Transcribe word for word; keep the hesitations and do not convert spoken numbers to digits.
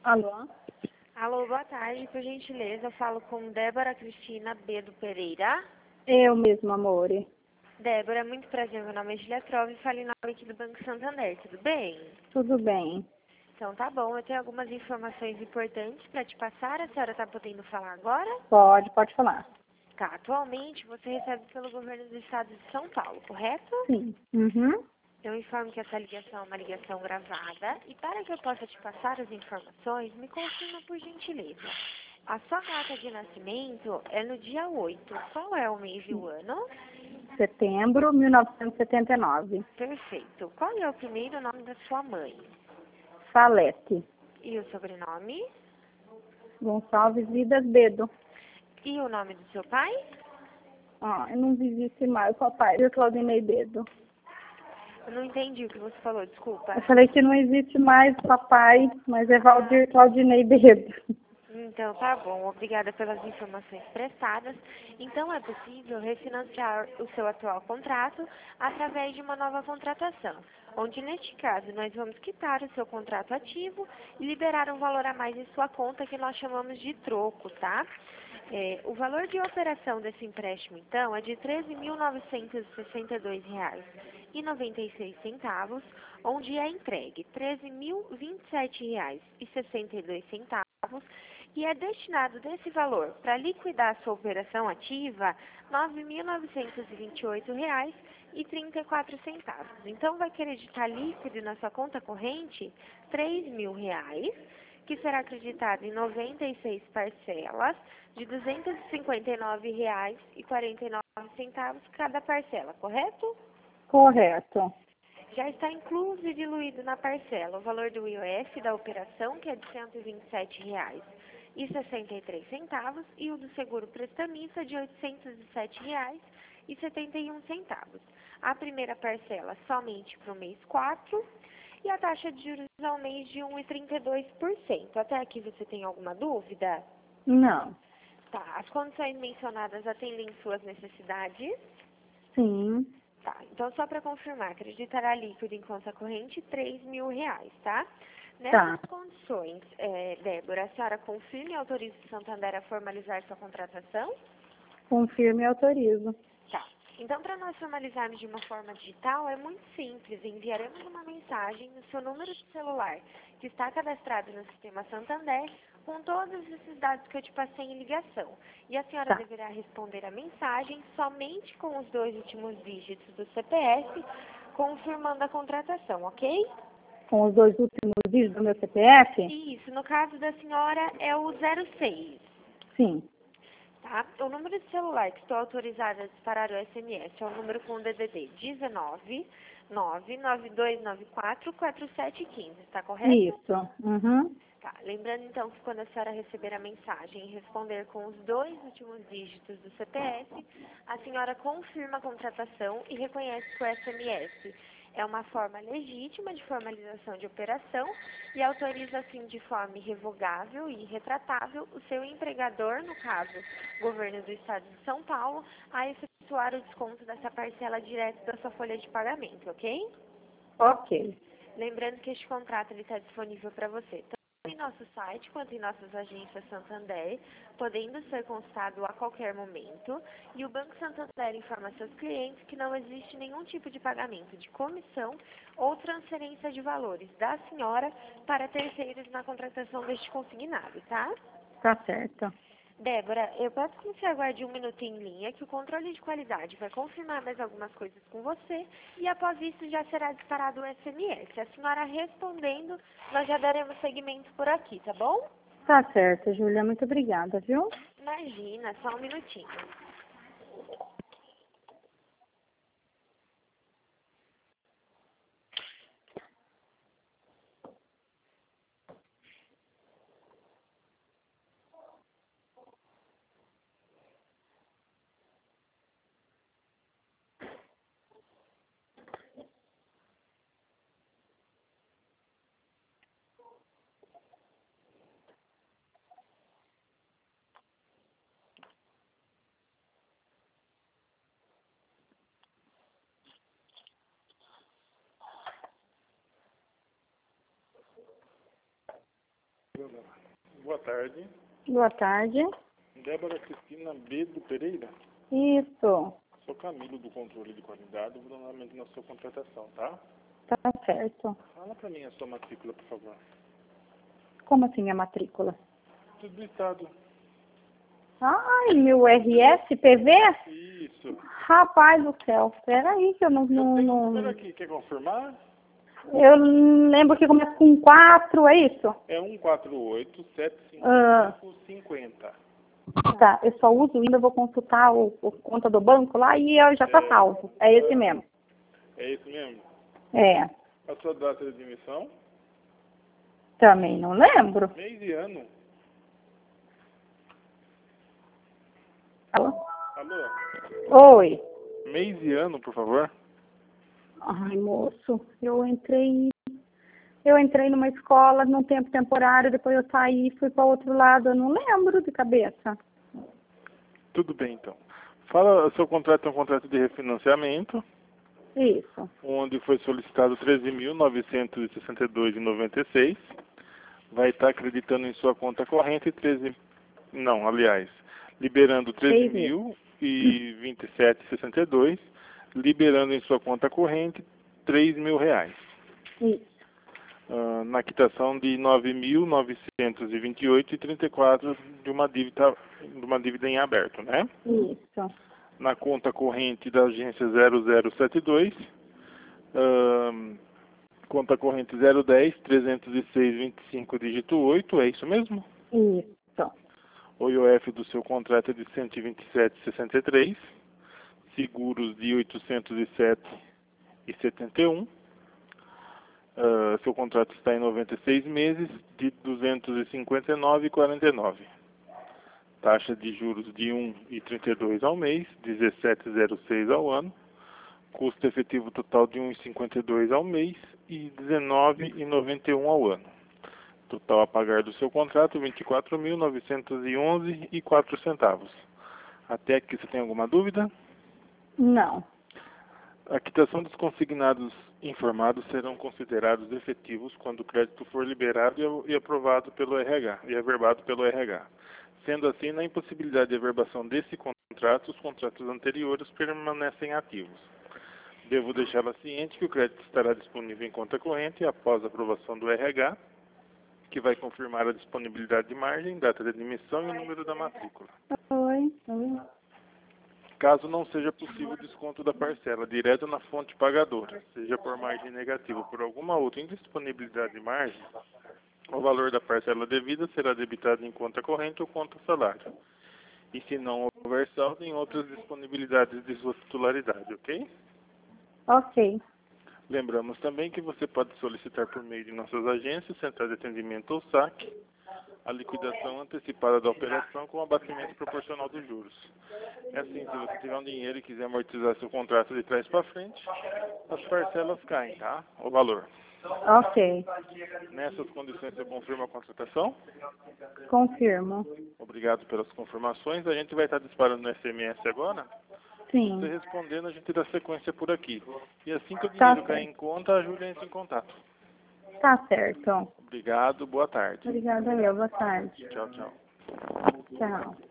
Alô? Alô, boa tarde. Por gentileza, eu falo com Débora Cristina Bedo Pereira. Eu mesmo, amor. Débora, muito prazer. Meu nome é Julia Trove e falo em nome aqui do Banco Santander. Tudo bem? Tudo bem. Então tá bom. Eu tenho algumas informações importantes para te passar. A senhora está podendo falar agora? Pode, pode falar. Tá. Atualmente você recebe pelo governo do estado de São Paulo, correto? Sim. Uhum. Eu informo que essa ligação é uma ligação gravada e para que eu possa te passar as informações, me confirma por gentileza. A sua data de nascimento é no dia oito. Qual é o mês e o ano? Setembro de mil novecentos e setenta e nove. Perfeito. Qual é o primeiro nome da sua mãe? Salete. E o sobrenome? Gonçalves Vidas Bedo. E o nome do seu pai? Ah, eu não existe mais o papai. Eu, Claudinei Bedo. Eu não entendi o que você falou, desculpa. Eu falei que não existe mais o papai, mas é Valdir Claudinei Bedo. Então, tá bom. Obrigada pelas informações prestadas. Então, é possível refinanciar o seu atual contrato através de uma nova contratação, onde, neste caso, nós vamos quitar o seu contrato ativo e liberar um valor a mais em sua conta que nós chamamos de troco, tá? É, o valor de operação desse empréstimo, então, é de treze mil novecentos e sessenta e dois reais e noventa e seis centavos, onde é entregue treze mil e vinte e sete reais e sessenta e dois centavos e é destinado desse valor para liquidar sua operação ativa nove mil novecentos e vinte e oito reais e trinta e quatro centavos. Então, vai acreditar líquido na sua conta corrente três mil reais, que será acreditado em noventa e seis parcelas de duzentos e cinquenta e nove reais e quarenta e nove centavos cada parcela, correto? Correto. Já está incluso e diluído na parcela o valor do I O F da operação, que é de cento e vinte e sete reais e sessenta e três centavos, e o do seguro prestamista de oitocentos e sete reais e setenta e um centavos. A primeira parcela somente para o mês quatro e a taxa de juros ao mês de um vírgula trinta e dois por cento. Até aqui você tem alguma dúvida? Não. Tá. As condições mencionadas atendem suas necessidades? Sim. Tá, então só para confirmar, acreditará líquido em conta corrente três mil reais, tá? Nessas Tá. condições, é, Débora, a senhora confirma e autoriza o Santander a formalizar sua contratação? Confirme e autorizo. Tá. Então, para nós formalizarmos de uma forma digital, é muito simples. Enviaremos uma mensagem no seu número de celular, que está cadastrado no sistema Santander, com todos esses dados que eu te passei em ligação. E a senhora Tá. deverá responder a mensagem somente com os dois últimos dígitos do C P F, confirmando a contratação, ok? Com os dois últimos dígitos do meu C P F? Isso, no caso da senhora, é o zero seis. Sim. Tá? O número de celular que estou autorizada a disparar o S M S é o número com o D D D dezenove, nove nove dois nove quatro, quatro sete um cinco, está correto? Isso. Uhum. Tá. Lembrando então que quando a senhora receber a mensagem e responder com os dois últimos dígitos do C P F, a senhora confirma a contratação e reconhece que o S M S é uma forma legítima de formalização de operação e autoriza, assim, de forma irrevogável e irretratável o seu empregador, no caso, governo do estado de São Paulo, a efetuar o desconto dessa parcela direto da sua folha de pagamento, ok? Ok. Lembrando que este contrato está disponível para você tanto em nosso site quanto em nossas agências Santander, podendo ser consultado a qualquer momento. E o Banco Santander informa seus clientes que não existe nenhum tipo de pagamento de comissão ou transferência de valores da senhora para terceiros na contratação deste consignado, tá? Tá certo. Débora, eu peço que você aguarde um minuto em linha, que o controle de qualidade vai confirmar mais algumas coisas com você e após isso já será disparado o S M S. A senhora respondendo, nós já daremos seguimento por aqui, tá bom? Tá certo, Júlia. Muito obrigada, viu? Imagina, só um minutinho. Boa tarde. Boa tarde. Débora Cristina B. do Pereira. Isso. Sou Camilo do Controle de Qualidade, vou dar um aumento na sua contratação, tá? Tá certo. Fala pra mim a sua matrícula, por favor. Como assim a matrícula? Tudo do estado. Ai, meu R S P V? Isso. Rapaz do céu. Peraí que eu não... Eu não, tenho um não... número aqui, quer confirmar? Eu lembro que começa com quatro, é isso? É um quatro oito sete cinco Ah. cinco zero zero. Tá, eu só uso ainda, vou consultar o, o conta do banco lá e eu já tá É. salvo. É esse mesmo. É isso mesmo? É. A sua data de admissão? Também não lembro. Mês e ano. Alô? Alô? Oi. Mês e ano, por favor. Ai, moço, eu entrei... Eu entrei numa escola num tempo temporário, depois eu saí e fui para outro lado. Eu não lembro de cabeça. Tudo bem, então. Fala, o seu contrato é um contrato de refinanciamento, Isso. onde foi solicitado treze mil novecentos e sessenta e dois reais e noventa e seis centavos. Vai estar acreditando em sua conta corrente treze... Não, aliás, liberando treze mil e vinte e sete reais e sessenta e dois centavos, liberando em sua conta corrente três mil reais. Isso. Uh, na quitação de nove mil novecentos e vinte e oito reais e trinta e quatro centavos de uma dívida, de uma dívida em aberto, né? Isso. Na conta corrente da agência zero zero sete dois, uh, conta corrente zero dez trezentos e seis vinte e cinco dígito oito, é isso mesmo? Isso. O I O F do seu contrato é de cento e vinte e sete reais e sessenta e três centavos, seguros de oitocentos e sete reais e setenta e um centavos. Uh, seu contrato está em noventa e seis meses, de duzentos e cinquenta e nove reais e quarenta e nove centavos. Taxa de juros de um vírgula trinta e dois ao mês, dezessete vírgula zero seis ao ano. Custo efetivo total de um vírgula cinquenta e dois ao mês e dezenove vírgula noventa e um ao ano. Total a pagar do seu contrato, vinte e quatro mil novecentos e onze reais e quatro centavos. Até aqui você tem alguma dúvida? Não. A quitação dos consignados informados serão considerados efetivos quando o crédito for liberado e aprovado pelo R H, e averbado pelo R H. Sendo assim, na impossibilidade de averbação desse contrato, os contratos anteriores permanecem ativos. Devo deixá-la ciente que o crédito estará disponível em conta corrente após a aprovação do R H, que vai confirmar a disponibilidade de margem, data de admissão e o número da matrícula. Oi. Oi. Caso não seja possível o desconto da parcela direto na fonte pagadora, seja por margem negativa ou por alguma outra indisponibilidade de margem, o valor da parcela devida será debitado em conta corrente ou conta salário. E se não houver saldo, em outras disponibilidades de sua titularidade, ok? Ok. Lembramos também que você pode solicitar por meio de nossas agências, central de atendimento ou saque, a liquidação antecipada da operação com abatimento proporcional dos juros. É assim, se você tiver um dinheiro e quiser amortizar seu contrato de trás para frente, as parcelas caem, tá? O valor. Ok. Nessas condições você confirma a contratação? Confirmo. Obrigado pelas confirmações. A gente vai estar disparando no S M S agora. Sim. Você respondendo, a gente dá sequência por aqui. E assim que o Tá dinheiro cair em conta, a Júlia entra em contato. Tá certo. Obrigado, boa tarde. Obrigada, eu. Boa tarde. Tchau, tchau. Tchau.